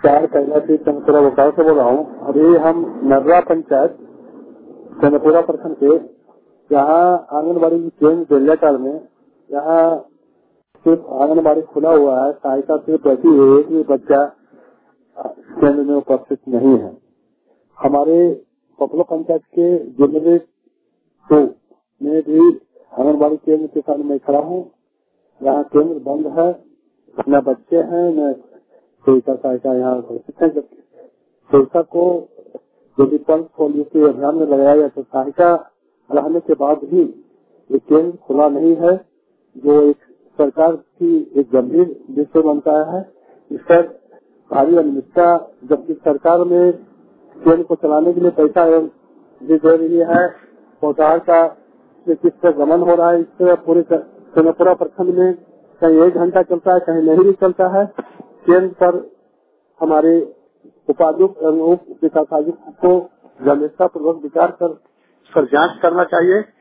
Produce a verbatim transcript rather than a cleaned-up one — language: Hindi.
चार कैलाशी चंद्रपुरा बोकारो से बोल रहा हूँ। अभी हम नर्रा पंचायत चंद्रपुरा प्रखंड के यहाँ आंगनबाड़ी केंद्र बेलियाटाल में यहाँ सिर्फ आंगनबाड़ी खुला हुआ है, सहायता सिर्फ बैठी है, एक भी बच्चा केंद्र में उपस्थित नहीं है। हमारे पपलो पंचायत के जिले टू में भी आंगनबाड़ी केंद्र के सामने मैं खड़ा हूँ। यहाँ केंद्र बंद है, न बच्चे हैं न सेविका सहायिका यहाँ उपस्थित है। जब सेविका को यदि पल्स पोलियो के अभियान में लगाया गया तो सहायिका रहने के बाद भी ये केंद्र खुला नहीं है, जो एक सरकार की एक गंभीर विषय बनता है। इस पर भारी अनियमितता, जबकि सरकार में केंद्र को चलाने के लिए पैसा भी दे रही है, पौधार का किस तरह गमन हो रहा है। इस तरह पूरे चंद्रपुरा प्रखंड में कहीं एक घंटा चलता है, कहीं नहीं भी चलता है। केंद्र पर हमारे उपायुक्त उप विकास आयुक्त को गंभीरता पूर्वक विचार कर, कर जांच करना चाहिए।